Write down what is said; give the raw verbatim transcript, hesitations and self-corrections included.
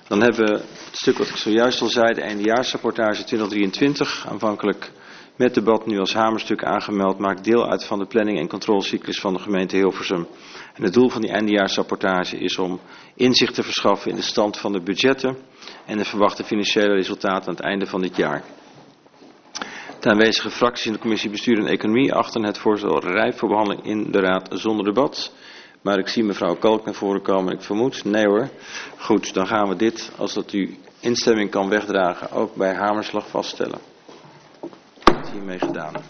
Dan hebben we het stuk wat ik zojuist al zei, de eindejaarsrapportage twintig drieëntwintig. Aanvankelijk met debat, nu als hamerstuk aangemeld, maakt deel uit van de planning- en controlecyclus van de gemeente Hilversum. En het doel van die eindejaarsrapportage is om inzicht te verschaffen in de stand van de budgetten en de verwachte financiële resultaten aan het einde van dit jaar. De aanwezige fracties in de commissie Bestuur en Economie achten het voorstel rijp voor behandeling in de raad zonder debat. Maar ik zie mevrouw Kalk naar voren komen. Ik vermoed, nee hoor. Goed, dan gaan we dit, als dat u instemming kan wegdragen, ook bij hamerslag vaststellen. Dat is hiermee gedaan.